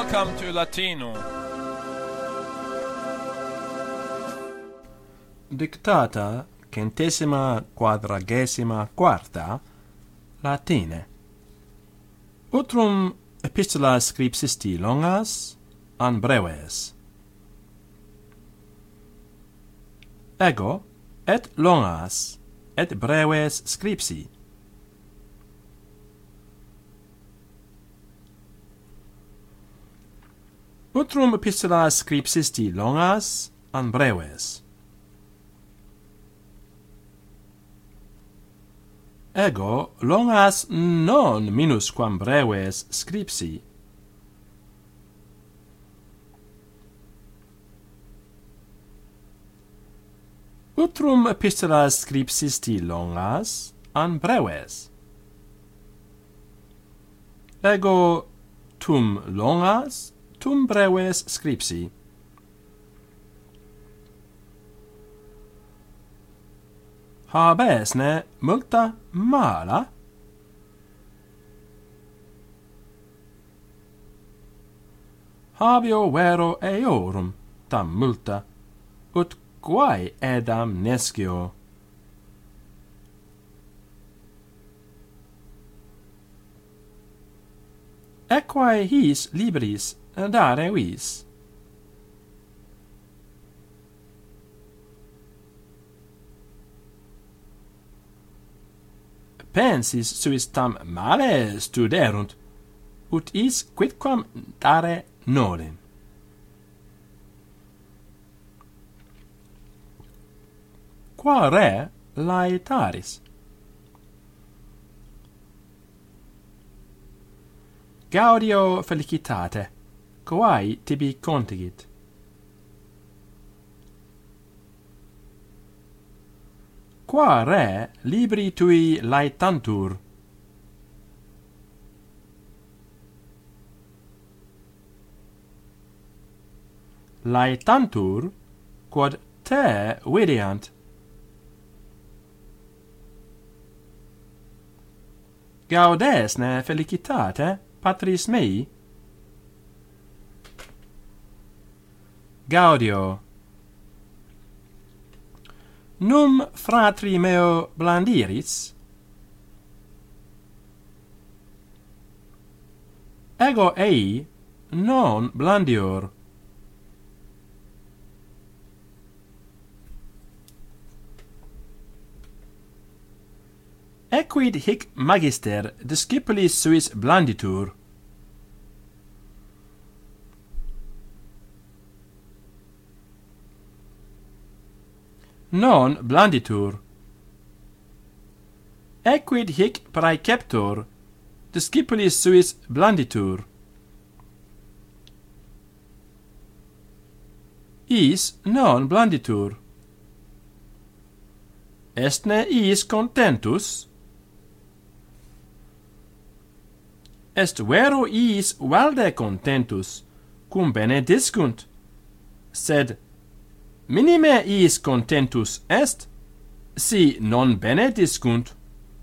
Welcome to Latino. Dictata 144ª Latine. Utrum epistolas scripsisti longas an breves. Ego et longas et breves scripsi. Utrum epistolas scripsisti longas an breves. Ego longas non minusquam breves scripsi. Utrum epistolas scripsisti longas an breves. Ego tum longas tum breves scripsi. Habes ne multa mala? Habio vero eorum tam multa, ut quae edam nescio. Equae his libris dare vis? Pensis suis tam male studerunt, ut is quidquam dare nolem. Qua re laetaris? Gaudio felicitate, quae tibi contigit. Qua re libri tui laetantur? Laetantur, quod te videant. Gaudes ne felicitate, patris mei? Gaudio. Num fratri meo blandiris? Ego ei non blandior. Equid hic magister discipulis suis blanditur? Non blanditur. Equid hic praeceptor discipulis suis blanditur? Is non blanditur. Est ne is contentus? Est vero is valde contentus, cum bene discunt, sed minime is contentus est, si non bene discunt.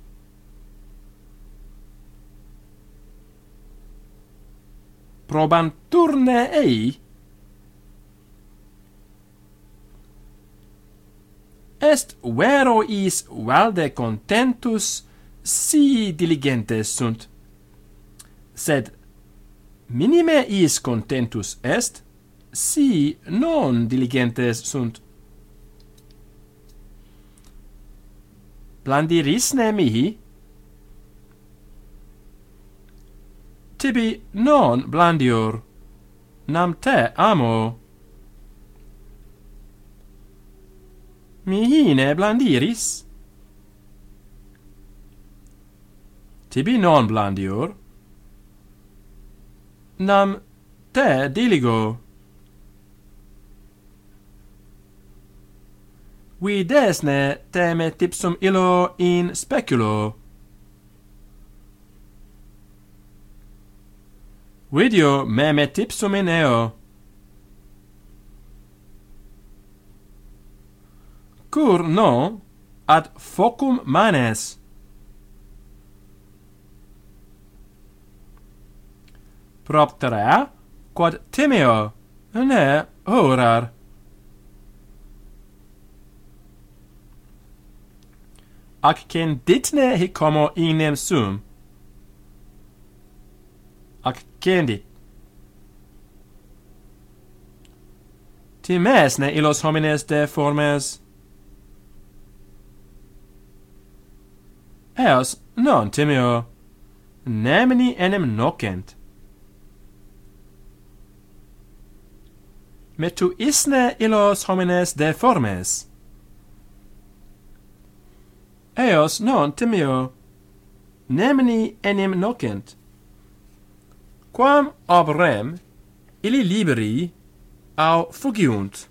Probanturne ei? Est vero is valde contentus, si diligentes sunt, sed minime is contentus est, si non diligentes sunt. Blandirisne mihi? Tibi non blandior, nam te amo. Mihi ne blandiris? Tibi non blandior, nam te diligo. Videsne te me tipsum illo in speculo. Video me tipsum in eo. Cur no ad focum manes? Propterea quod timeo, ne horar. Ac cenditne hic homo inem sum. Ac cendit. Timesne illos homines deformes. Eos non timeo, nemini enim nocent. Metu isne illos homines deformes. Eos non timeo, nemini enim nocent. Quam ob rem, illi liberi, au fugiunt.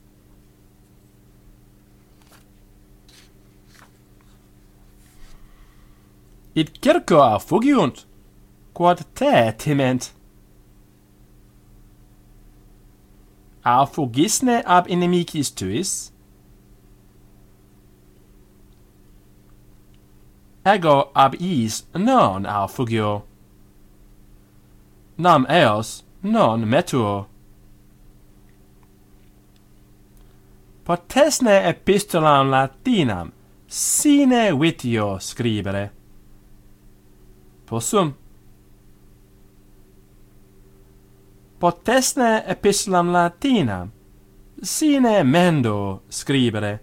Id circo au fugiunt, quod te timent. Au fugisne ab inimicis tuis? Ego ab iis non au fugio. Nam eos non metuo. Potesne epistolam Latinam sine vitio scribere. Possum. Potesne epistolam Latinam sine mendo scribere.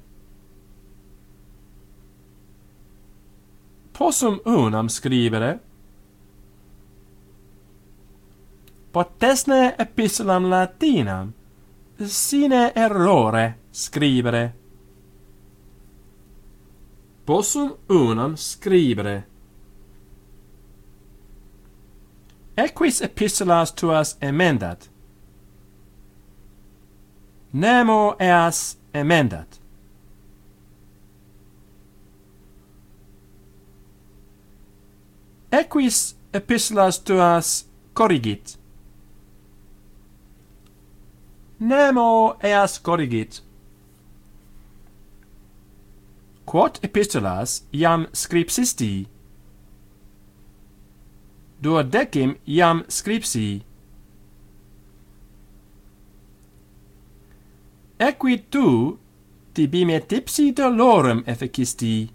Possum unam scribere. Potesne epistolam Latinam sine errore scribere. Possum unam scribere. Equis epistolas tuas emendat? Nemo eas emendat. Equis epistolas tuas corrigit? Nemo eas corrigit. Quot epistolas iam scripsisti? Duodecim iam scripsi. Equi tu tibi me tipsi dolorem efficisti?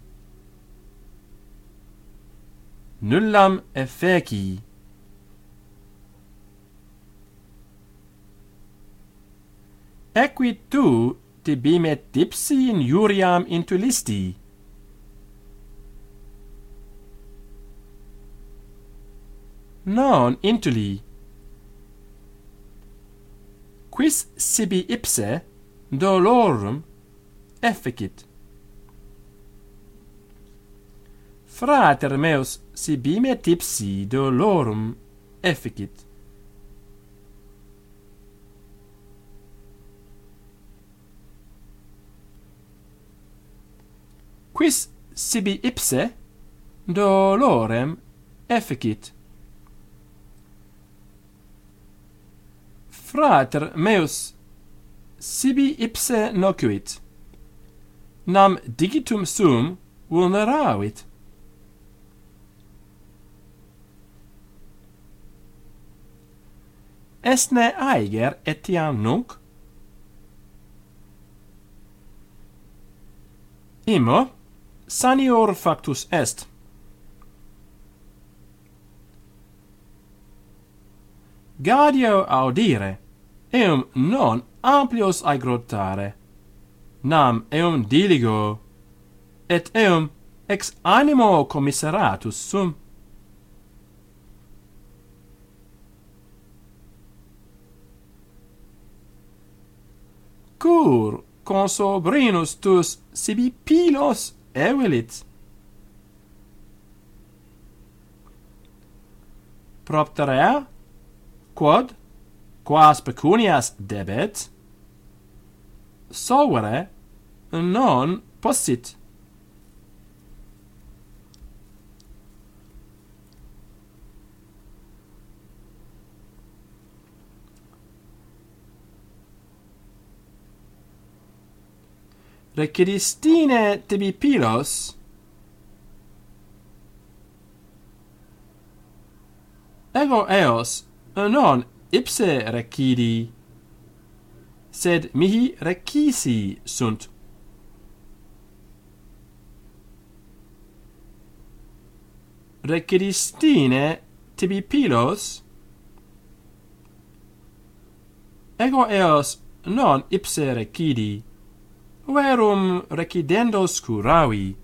Nullam effeci. Equi tu tibi me tipsi injuriam intulisti? Non intuli. Quis sibi ipse dolorum efficit? Frater meus sibi me tipsi dolorum efficit. Quis sibi ipse dolorem efficit? Frater meus sibi ipse nocuit, nam digitum sum vulneravit. Esne aiger etiam nunc? Imo sanior factus est. Gadio audire, eum non amplios aegrotare, nam eum diligo, et eum ex animo commiseratus sum. Cur consobrinus tus sibi pilos evelit? Propterea? Quod, quas pecunias debet, solvere non possit. Requiristine tibi pilos? Ego eos non ipse recidi, sed mihi recisi sunt. Recidistine tibi pilos? Ego eos non ipse recidi, verum recidendos curavi.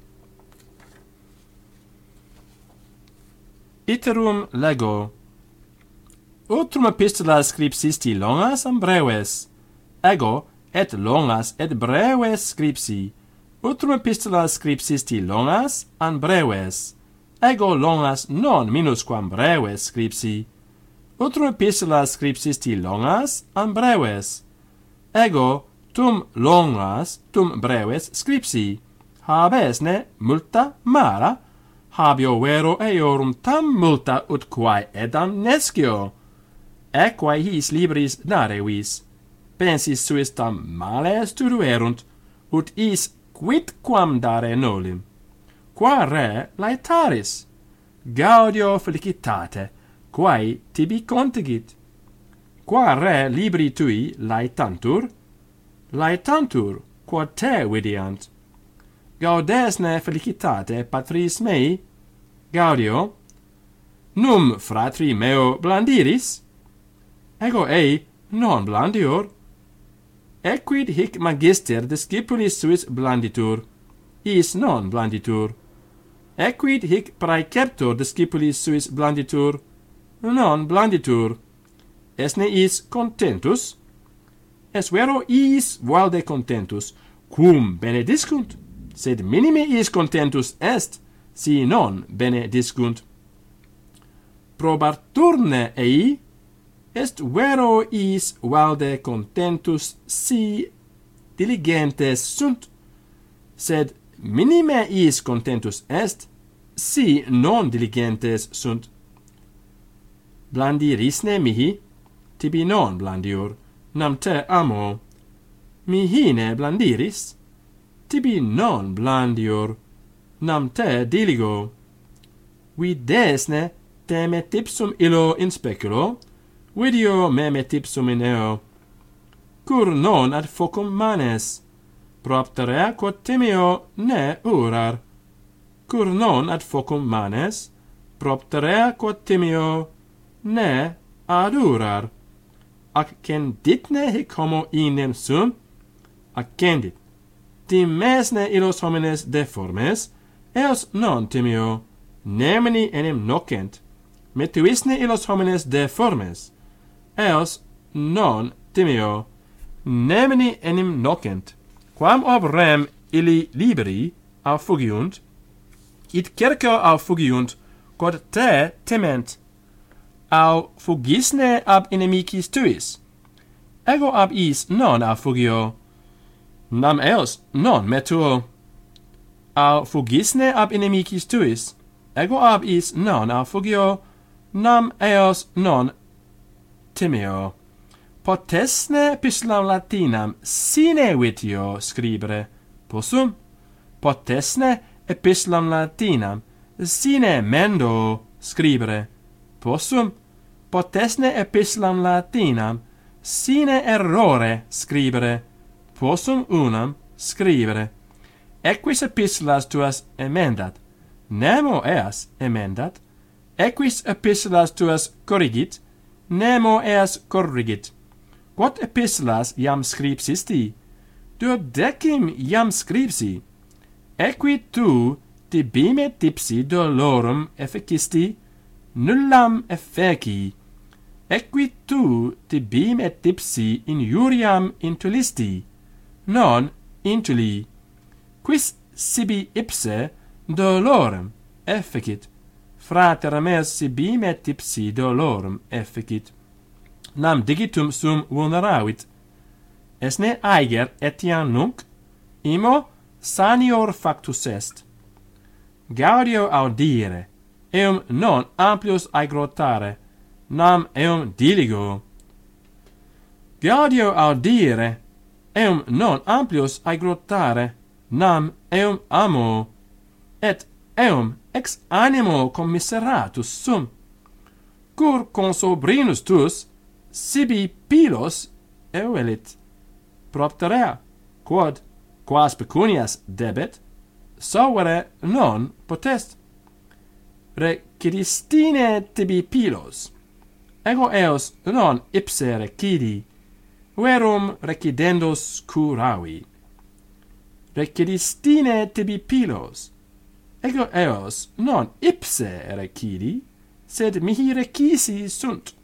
Iterum lego. Utrum epistolas scripsisti longas am breves. Ego et longas et breves scripsi. Utrum epistolas scripsisti longas am breves. Ego longas non minusquam breves scripsi. Utrum epistolas scripsisti longas am breves. Ego tum longas tum breves scripsi. Habesne multa mala? Habio vero eorum tam multa ut quae edam nescio. Equae his libris darevis. Pensis suis tam male studuerunt, ut is quidquam dare nolim. Qua re laetaris? Gaudio felicitate, quae tibi contigit. Qua re libri tui laetantur? Laetantur, quod te videant. Gaudesne felicitate patris mei? Gaudio? Num fratri meo blandiris? Ego ei non blandior. Equid hic magister discipulis suis blanditur, is non blanditur. Equid hic praeceptor discipulis suis blanditur, non blanditur. Esne is contentus? Es vero is valde contentus, cum benediscunt, sed minime is contentus est, si non benediscunt. Probaturne ei? Est vero is valde contentus si diligentes sunt, sed minime is contentus est, si non diligentes sunt. Blandirisne mihi? Tibi non blandior, nam te amo. Mihine blandiris? Tibi non blandior, nam te diligo. Videsne te met ipsum illo in speculo? Vidio me met ipsum in eo. Cur non ad focum manes? Propterea quod timeo ne urar. Cur non ad focum manes? Propterea quod timeo ne ad urar. Ac cenditne hic homo inem sum? Ac cendit. Timesne illos homines deformes, eos non timeo, nemini enim nocent. Metuisne illos homines deformes, eos non timeo, nemini enim nocent. Quam ob rem illi liberi affugiunt, it cerco affugiunt, quod te tement. Au fugisne ab inimicis tuis? Ego ab is non affugio, nam eos non metuo. Au fugisne ab inimicis tuis? Ego ab is non affugio, nam eos non timeo. Potesne epistolam Latinam sine vitio scribere? Possum? Potesne epistolam Latinam sine mendo scribere? Possum? Potesne epistolam Latinam sine errore scribere? Possum unam scribere. Equis epistolas tuas emendat? Nemo eas emendat? Equis epistolas tuas corrigit? Nemo eas corrigit. Quod epistolas iam scripsisti? Duodecim iam scripsi. Equi tu tibime tipsi dolorum efficisti? Nullam effeci. Equi tu tibime tipsi injuriam intulisti? Non intuli. Quis sibi ipse dolorem efficit? Frater meus sibime tipsi dolorem efficit. Nam digitum sum vulneravit. Esne aeger etiam nunc? Imo sanior factus est. Gaudio audire, eum non amplius aegrotare, nam eum diligo. Gaudio audire, eum non amplius aegrotare, nam eum amo, et eum ex animo commiseratus sum. Cur consobrinus tus, sibi pilos euelit propterea, quod, quas pecunias debet, sovere non potest. Recidistine tibi pilos, ego eos non ipse recidi, verum recidendos curavi. Recidistine tibi pilos, ego eos non ipse recidi, sed mihi recisi sunt.